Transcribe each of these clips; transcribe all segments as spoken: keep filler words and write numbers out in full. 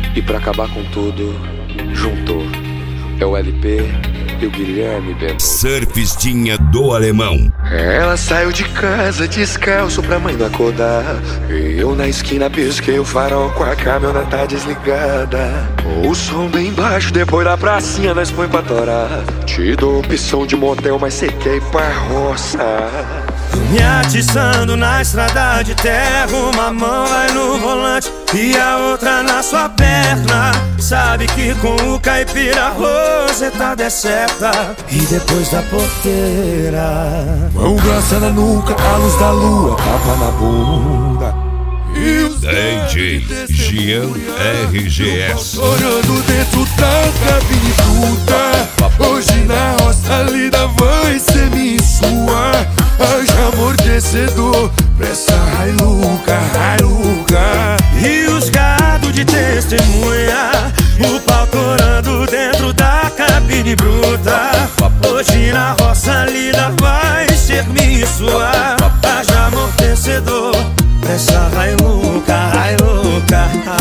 E pra acabar com tudo, juntou. É o L P e o Guilherme Benuto. Surfistinha do Alemão. Ela saiu de casa descalço pra mãe não acordar. E eu na esquina pisquei o farol com a caminhoneta desligada. O som bem baixo, depois da pracinha nós põe pra torar. Te dou opção de motel, mas cê quer ir pra roça. Me atiçando na estrada de terra, uma mão vai no volante e a outra na sua perna. Sabe que com o caipira a roseta é certa. E depois da porteira, mão grossa na nuca, a luz da lua, tapa na bunda. E os D J Gian R G S chorando dentro da cabine bruta. Hoje na roça a lida vai ser minha e sua. Haja amortecedor pra essa Hilux, Hilux. E os gado de testemunha, o pau torando dentro da cabine bruta. Hoje na roça a lida vai ser minha e sua. Haja amortecedor pra essa Hilux, Hilux.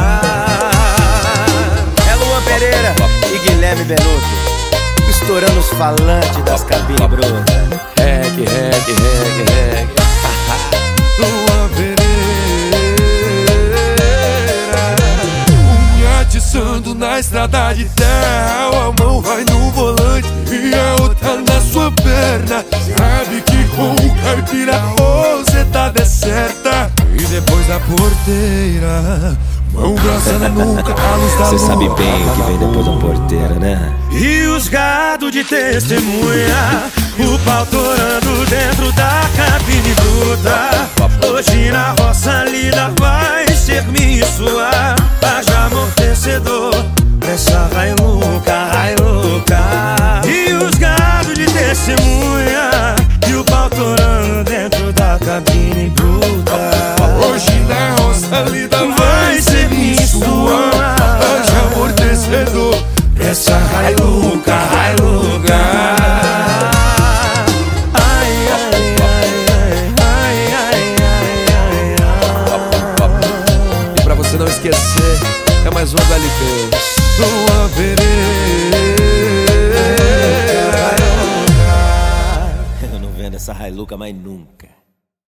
É Luan Pereira e Guilherme Benuto, estourando os falantes das cabines brutas. Reggae, reggae, reggae, reggae. Luan Pereira, unha atiçando na estrada de terra. A mão vai no volante e a outra na sua perna. Sabe que com o caipira a roseta é certa. E depois da porteira, mão grossa na nuca, a luz da lua. Cê sabe bem o que vem depois da porteira, né? E os gado de testemunha, o pau torando dentro da cabine bruta. Hoje na roça a lida vai ser minha e sua. Haja amortecedor pra essa Hilux, Hilux. E os gado de testemunha, e o pau torando dentro da cabine bruta. Hoje na roça a lida vai ser minha e sua. Haja amortecedor pra essa Hilux, Hilux. Você não esquecer, é mais uma do L P. Luan Pereira. Eu não vendo essa Hilux mais nunca.